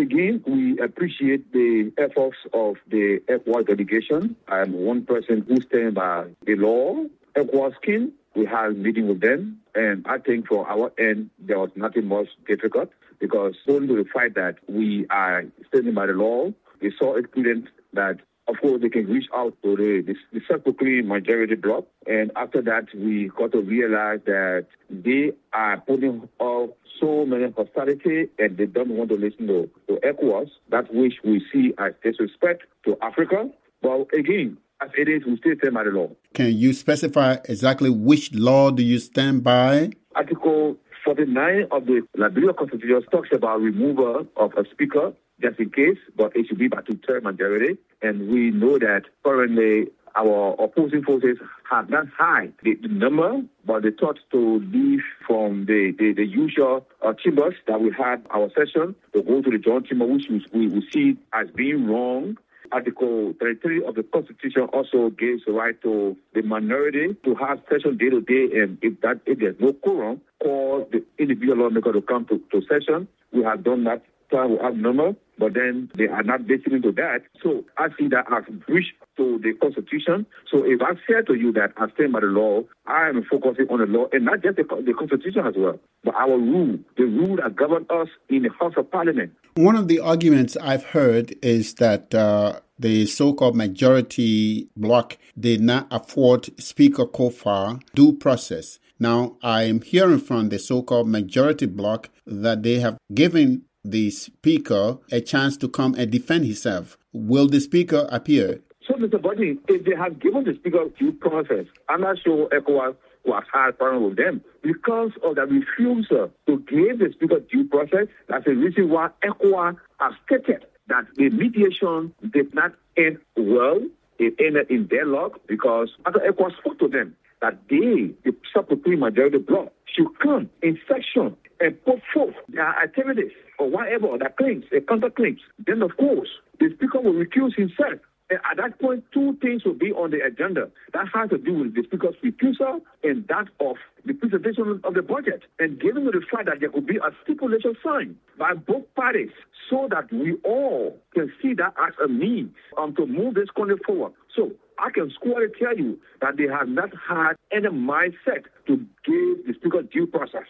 again, we appreciate the efforts of the ECOWAS delegation. I am one person who stands by the law. ECOWAS came, we had a meeting with them, and I think for our end, there was nothing much difficult because only the fact that we are standing by the law, we saw it prudent that of course, they can reach out to the self-proclaimed majority bloc. And after that, we got to realize that they are putting up so many hostility and they don't want to listen to ECOWAS, that which we see as disrespect to Africa. But again, as it is, we still stand by the law. Can you specify exactly which law do you stand by? Article 49 of the Liberia Constitution talks about removal of a speaker just in case, but it should be by two-thirds majority. And we know that currently our opposing forces have not had the number, but they thought to leave from the usual chambers that we had our session to go to the joint chamber, which we see as being wrong. Article 33 of the Constitution also gives the right to the minority to have session day to day, and if there's no quorum, call the individual lawmaker to come to session. We have done that. We have number, but then they are not listening to that. So I see that as breach to the Constitution. So if I say to you that I stand by the law, I am focusing on the law, and not just the Constitution as well, but our rule, the rule that governs us in the House of Parliament. One of the arguments I've heard is that the so-called majority bloc did not afford Speaker Kofar due process. Now, I'm hearing from the so-called majority bloc that they have given the speaker a chance to come and defend himself. Will the speaker appear? So, Mr. Buddy, if they have given the speaker due process, I'm not sure ECOWAS was had problem with them. Because of the refusal to give the speaker due process, that's the reason why ECOWAS has stated that the mediation did not end well. It ended in deadlock because after ECOWAS spoke to them that they, the self-proclaimed majority bloc, should come in session and put forth their activities or whatever, their claims, their counterclaims. Then, of course, the speaker will recuse himself. And at that point, two things will be on the agenda. That has to do with the speaker's refusal and that of the presentation of the budget. And given the fact that there could be a stipulation signed by both parties so that we all can see that as a means to move this country forward. So I can squarely tell you that they have not had any mindset to give the speaker due process.